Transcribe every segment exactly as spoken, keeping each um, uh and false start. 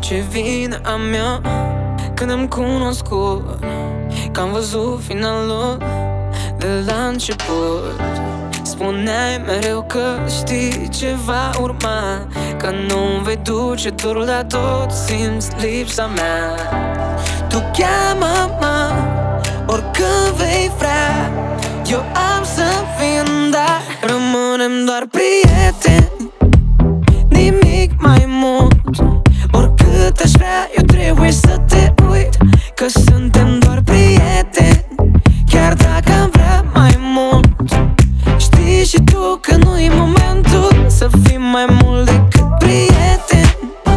ce vine a mea. Când am cunoscut, că am văzut finalul de la început. Spuneai mereu că știi ce va urma, că nu-mi vei duce dorul, dar tot simți lipsa mea. Tu cheamă-mă oricând vei vrea, eu am să vin, dar rămânem doar prieteni, nimic mai mult. Oricât aș vrea, eu trebuie să te uit, că suntem doar prieteni, chiar dacă am vrea mai mult. Știi și tu că nu-i momentul să fim mai mult decât prieteni.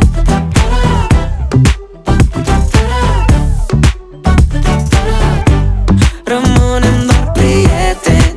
Rămânem doar prieteni.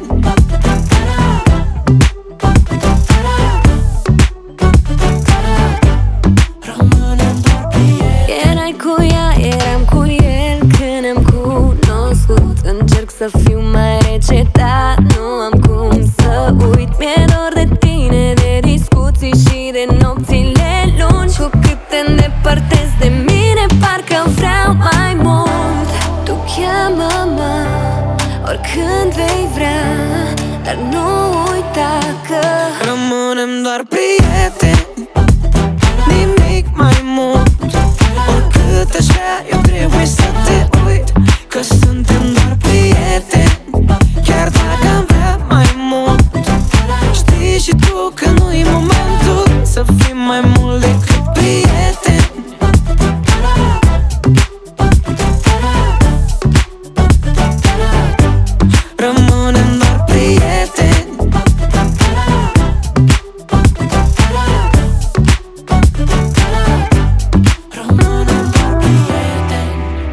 Rămânem doar prieteni. Erai cu ea, eram cu el când ne-am cunoscut. Încerc să fiu mai rece, dar nu am cum să uit. Mi-e dor de tine, de discuții și de nopțile lungi. Cu cât te îndepărtezi de mine, parcă vreau mai mult. Tu cheamă-mă oricând vei vrea, dar nu uita că rămânem doar prieteni, nimic mai mult. Oricât aș vrea, eu trebuie să te uit, că suntem doar prieteni, chiar dacă am vrea mai mult. Știi și tu că nu-i momentul să fim mai mult decât prieteni. Rămânem doar prieteni. Rămânem doar prieteni.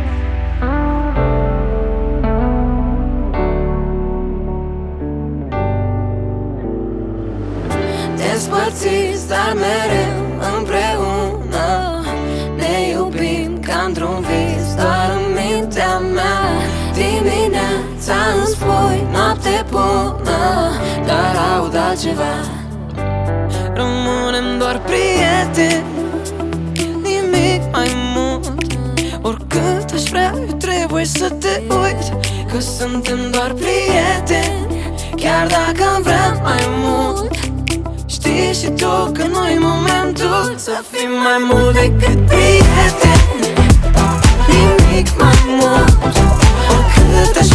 Despărțiți, dar mereu împreună. Ne iubim ca într-un vis, doar în mintea mea. Dimineața îmi spui noapte bună, dar aud altceva. Rămânem doar prieteni, nimic mai mult. Oricât aș vrea, eu trebuie să te uit, că suntem doar prieteni, chiar dacă am vrea mai mult. Știi și tu că nu-i momentul să fim mai mult decât prieteni, nimic mai mult. Oricât aș